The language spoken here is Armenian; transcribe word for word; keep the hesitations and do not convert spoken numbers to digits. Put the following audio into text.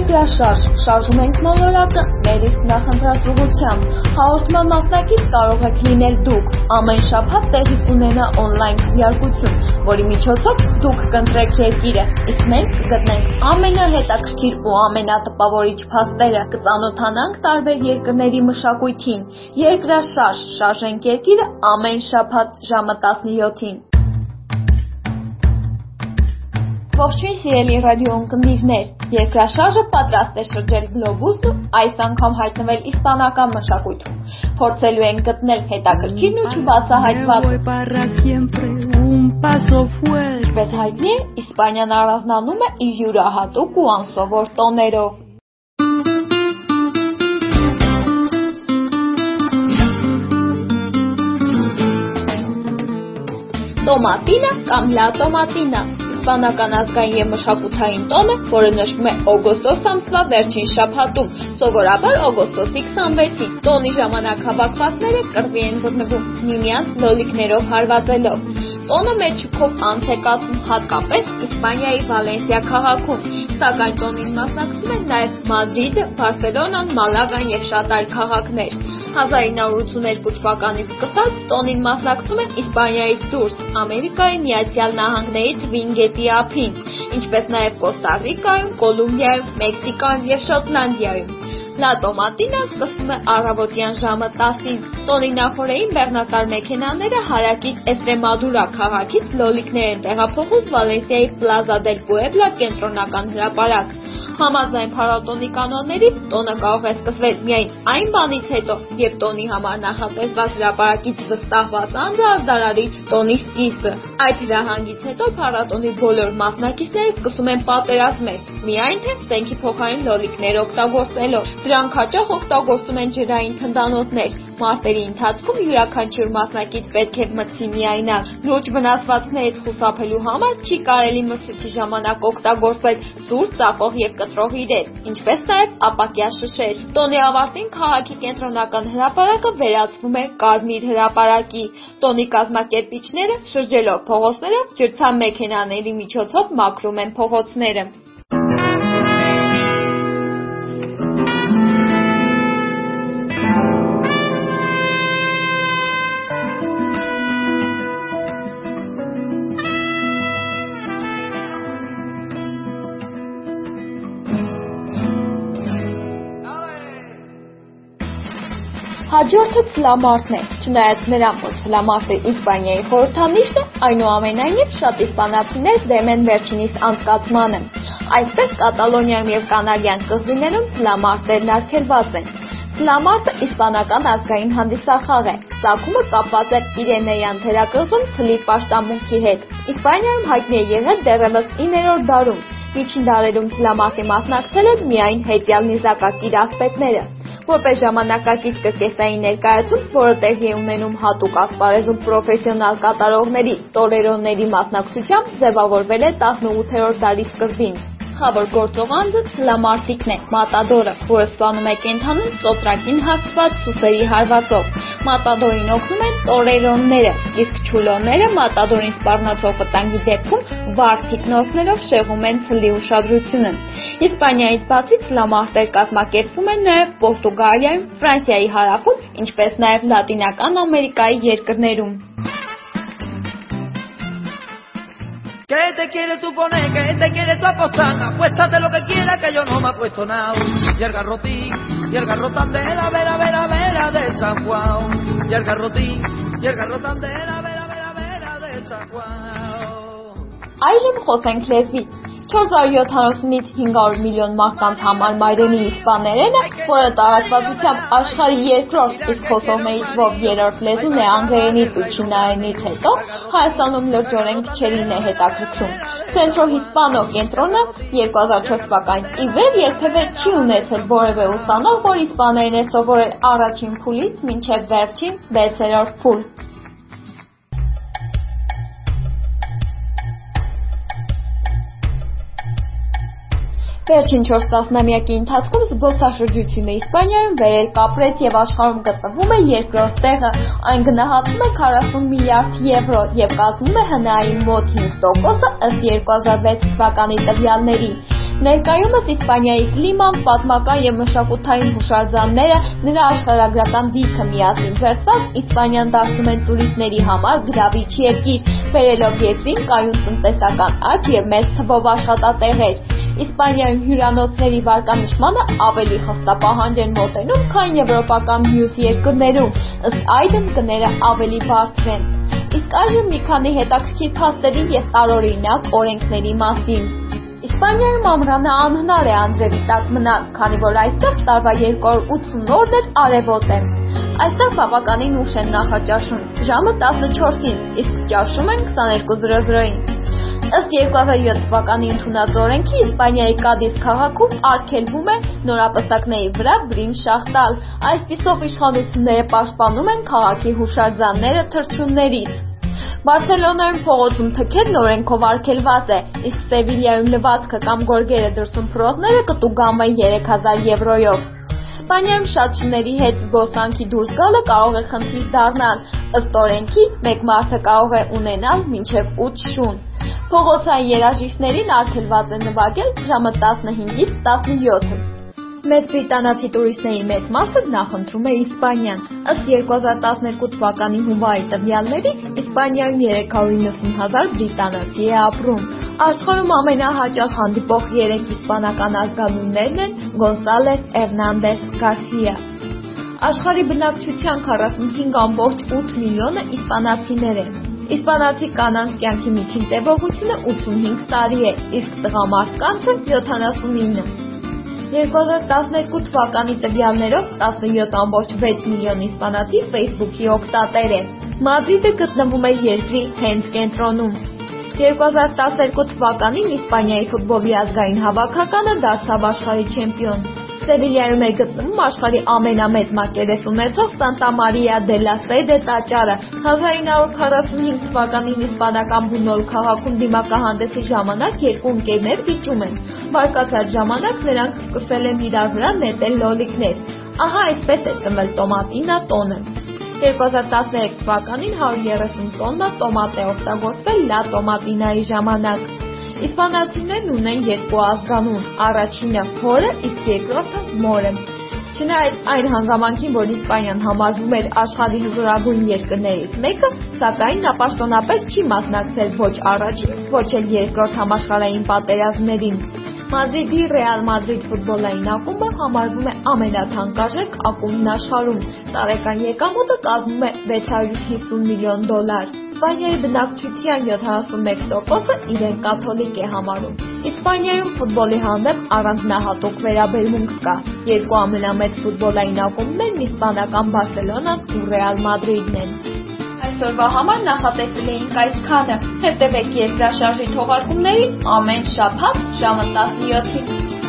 Երկրաշարժ, շարժում ենք մոլորակը մեր իսկ նախընտրած ուղղությամբ։ Հաղորդման մասնակից կարող եք լինել դուք։ Ամեն շաբաթ տեղի կունենա օնլայն քվեարկություն, որի միջոցով դուք կընտրեք երկիրը, իսկ մենք կգտնենք ամենահետաքրքիր ու ամենատպավորիչ փաստերը, կծանոթանանք տարբեր երկրների մշակույթին։ Երկրաշարժ, շարժենք երկիրը ամեն շաբաթ ժամը տասնյոթին։ Ողջույն սիրելի ռադիո ընկերներ, երկրաշարժը պատրաստ է շրջել գլոբուսն ու այս անգամ հայտնվել իսպանական մշակույթում։ Փորձելու ենք գտնել հետաքրքիրն ու չբացահայտվածը։ Ինչպես հայտնի է, Իսպանիան առանձնանում է իր յուրահատուկ ու անսովոր տոներով։ Տոմատինա կամ լա տոմատինա իսպանական ազգային և մշակութային տոնը, որը նշվում է օգոստոս ամսվա վերջին շաբաթում, սովորաբար օգոստոսի քսանվեցին։ Տոնի ժամանակ հավաքվածները կռվի են բռնվում միմյանց լոլիկներով հարվածելով։ Տոնը մեր շքով անց է կացվում հատկապես Իսպանիայի Վալենսիա քաղաքում, սակայն տոնին մասնակցում են նաև Մադրիդը, Բարսելոնան, Մալագան և շատ այլ քաղաքներ։ հազար ինը հարյուր ութսուներկու թվականից սկսած տոնին մասնակցում են Իսպանիայից դուրս, Ամերիկայի Միացյալ Նահանգների Թվին գետի ափին, ինչպես նաև Կոստա Ռիկայում, Կոլումբիայում, Մեքսիկայում և Շոտլանդիայում։ Լա տոմատինա սկսվում է առավոտյան ժամը տասին։ Տոնի նախօրեին բեռնատար մեքենաները հարակից Էստրեմադուրա քաղաքից լոլիկներ են տեղափոխում Վալենսիայի Պլազա դել Պուեբլա կենտրոնական հրապարակ։ Համաձայն փառատոնի կանոնների, տոնը կարող է սկսվել միայն այն բանից հետո, երբ տոնի համար նախատեսված հրապարակից վստահված անձը ազդարարի տոնի սկիզբը։ Այդ հրահանգից հետո փառատոնի բոլոր մասնակիցները սկսում են պատերազմել, միայն թե զենքի փոխարեն լոլիկներ օգտագործելով։ Դրանք հաճախ օգտագործում են ջրային թնդանոթներ։ Մարտերի ընթացքում յուրաքանչյուր մասնակից պետք է մրցի միայնակ։ Լուրջ վնասվածքներից խուսափելու համար չի կարելի մրցույթի ժամանակ օգտագործել սուր, ծակող և կտրող իրեր, ինչպես նաև ապակյա շշեր։ Տոնի ավարտին քաղաքի կենտրոնական հրապարակը վերածվում է կարմիր հրապարակի։ Տոնի կազմակերպիչները շրջելով փողոցներով ջրցան-մեքենաների միջոցով մաքրում են փողոցները։ Հաջորդը ցլամարտն է, չնայած նրան, որ ցլամարտը Իսպանիայի խորհրդանիշն է, այնուամենայնիվ շատ իսպանացիներ դեմ են վերջինիս անցկացմանը։ Այստեղ Կատալոնիայում և Կանարյան կղզիներում ցլամարտներն արգելված են։ Ցլամարտը իսպանական ազգային հանդիսախաղ է։ Ծագումը կապված է Պիրենեյան թերակղզում ցլի պաշտամունքի հետ։ Իսպանիայում հայտնի է եղել դեռևս իններորդ դարում։ Միջին դարերում ցլամարտի մասնակցել են միայն հետյալ նիզակակիր ասպետները։ Որպես ժամանակակից կրկեսային ներկայացում, որը տեղի է ունենում հատուկ ասպարեզում պրոֆեսիոնալ կատարողների, տորերոների մասնակցությամբ, ձևավորվել է տասնութերորդ դարի սկզբին։ Գլխավոր գործող անձը ցլամարտիկն է, մատադորը, որը սպանում է կենդանուն սոտրակին հագցված սուսերի հարվածով։ Մատադորին օգնում են տորերոնները, իսկ չուլոները մատադորին սպառնացող վտանգի դեպքում վառ թիկնոցներով շեղում են ցլի ուշադրությունը։ Իսպանիայից բացի ցլամարտեր կազմակերպվում են նաև Պորտուգալիայում, Ֆրանսիայի հարավում, ինչպես նաև Լատինական Ամերիկայի երկրներում։ ¿Qué te quieres tú poner? ¿Qué te quieres tú apostar? Apuéstate lo que quieras que yo no me apuesto nada. Y el garrotín, y el garrotán de la vera, vera, vera de San Juan. Y el garrotín, y el garrotán de la vera, vera, vera de San Juan. Այժմ խոսենք լեզվի։ չորս հարյուր յոթանասունից հինգ հարյուր միլիոն մարդկանց համար մայրենի իսպաներենը, որը տարածվածությամբ աշխարհի երկրորդ, իսկ խոսողներից ով երրորդ լեզուն է անգլերենից ու չինարենից հետո, Հայաստանում լրջորեն քչերին է հետաքրքրում։ Centro Hispano կենտրոնը երկու հազար չորս թվականից ի վեր երբևէ չի ունեցել որևէ ուսանող, որ իսպաներեն է սովորել առաջին փուլից մինչև վերջին վեցերորդ փուլ։ Վերջին չորս տասնամյակի ընթացքում զբոսաշրջությունը Իսպանիայում վերել կապրեց և աշխարհում գտնվում է երկրորդ տեղը։ Այն գնահատվում է քառասուն միլիարդ եվրո և կազմում է ՀՆԱ-ի մոտ հինգ տոկոսը ըստ երկու հազար վեց թվականի տվյալների։ Ներկայումս Իսպանիայի կլիման, պատմական եւ մշակութային հուշարձանները, նրա աշխարհագրական դիրքը միասին վերցված Իսպանիան դարձնում են տուրիստների համար գրավիչ երկիր, բերելով երկրին կայուն տնտեսական աճ եւ մեծ թվով աշխատատեղեր։ Իսպանիայում հյուրանոցների վարկանիշմանը ավելի խստապահանջ են մոտենում, քան եվրոպական մյուս երկրներում, ըստ այդմ գները ավելի բարձր են։ Իսկ այժմ մի քանի հետաքրքիր փաստերի եւ տարօրինակ օրենքների մասին։ Իսպանիայում ամռանը անհնար է անձրևի տակ մնալ, քանի որ այստեղ տարվա երկու հարյուր ութսուն օրն էլ արևոտ է։ Այստեղ բավականին ուշ են նախաճաշում, ժամը տասնչորսին, իսկ ճաշում են քսաներկու զրո զրոին։ Ըստ երկու հազար յոթ թվականի ընդունած օրենքի Իսպանիայի Կադիս քաղաքում արգելվում է նորապսակների վրա բրինչ շահ տալ, այսպիսով իշխանությունները պաշտպանում են քաղաքի հուշարձանները թռչուններից։ Բարսելոնայում փողոցում թքելն օրենքով արգելված է, իսկ Սևիլիայում լվացքը կամ գորգերը դրսում փռողները կտուգանվեն երեք հազար եվրոյով։ Իսպանիայում շատ շների հետ զբոսանքի դուրս գալը կարող է խնդիր դառնալ, ըստ օրենքի մեկ մարդը կարող է ունենալ մինչև ութ շուն։ Փողոցային երաժիշտներին արգելված է նվագել ժամը տասնհինգից տասնյոթը։ Մեծ բրիտանացի տուրիստների մեծ մասը նախընտրում է Իսպանիան։ Ըստ երկու հազար տասներկու թվականի հունվարի տվյալների, Իսպանիայում երեք հարյուր իննսուն հազար բրիտանացի է ապրում։ Աշխարհում ամենահաճախ հանդիպող երեք իսպանական ազգանուններն են Գոնսալես, Էրնանդես, Գարսիա։ Աշխարհի բնակչության քառասունհինգ կόμma ութ միլիոնը իսպանացիներ են։ Իսպանացի կանանց կյանքի միջին տևողությունը ութսունհինգ տարի է, իսկ տղամարդկանցը յոթանասունինը։ երկու հազար տասներկու թվականի տվյալներով տասնյոթ կόμma վեց միլիոն իսպանացի Facebook-ի օգտատեր է։ Մադրիդը գտնվում է երկրի հենց կենտրոնում։ երկու հազար տասներկու թվականին Իսպանիայի ֆուտբոլի ազգային հավաքականը դարձավ աշխարհի չեմպիոն։ Սևիլիայում է գտնվում աշխարհի ամենամեծ մակերես ունեցող Սանտա Մարիա դե լա Սեդե տաճարը։ հազար ինը հարյուր քառասունհինգ թվականին իսպանական Բունոլ քաղաքում դիմակահանդեսի ժամանակ երկու ընկերներ վիճում են։ Բարկացած ժամանակ նրանք սկսել են իրար վրա նետել լոլիկներ։ Ահա այսպես է ծնվել տոմատինա տոնը։ երկու հազար տասներեք թվականին հարյուր երեսուն տոննա տոմատ է օգտագործվել լա տոմատինայի ժամանակ։ Իսպանացիներն ունեն երկու ազգանուն, առաջինը հորը, իսկ երկրորդը մորը։ Չնայած այն հանգամանքին, որ Իսպանիան համարվում էր աշխարհի հզորագույն երկրներից մեկը, սակայն նա պաշտոնապես չի մասնակցել ոչ առաջին, ոչ էլ երկրորդ համաշխարհային պատերազմներին։ Մադրիդի Ռեալ Մադրիդ ֆուտբոլային ակումբը համարվում է ամենաթանկարժեք ակումբն աշխարհում։ Տարեկան եկամուտը կազմում է վեց հարյուր հիսուն միլիոն դոլար։ Իսպանիայի բնակչության յոթանասունմեկ տոկոսը իրեն կաթոլիկ է համարում։ Իսպանիայում ֆուտբոլի հանդեպ առանձնահատուկ վերաբերմունք կա։ Երկու ամենամեծ ֆուտբոլային ակումբներն իսպանական Բարսելոնան ու Ռեալ Մադրիդն են։ Այսօրվա համար նախատեսել էինք այսքանը։ Հետևեք երկրաշարժի թողարկումներին ամեն շաբաթ ժամը տասնյոթին։